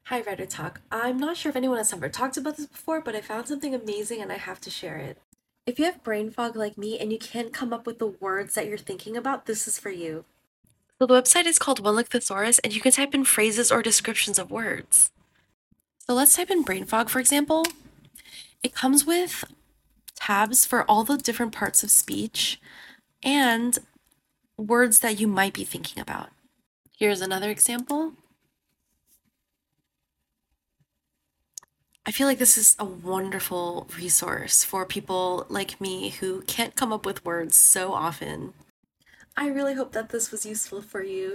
Hi, Writer Talk. I'm not sure if anyone has ever talked about this before, but I found something amazing and I have to share it. If you have brain fog like me and you can't come up with the words that you're thinking about, this is for you. So the website is called One Lick Thesaurus, and you can type in phrases or descriptions of words. So let's type in brain fog, for example. It comes with tabs for all the different parts of speech and words that you might be thinking about. Here's another example. I feel like this is a wonderful resource for people like me who can't come up with words so often. I really hope that this was useful for you.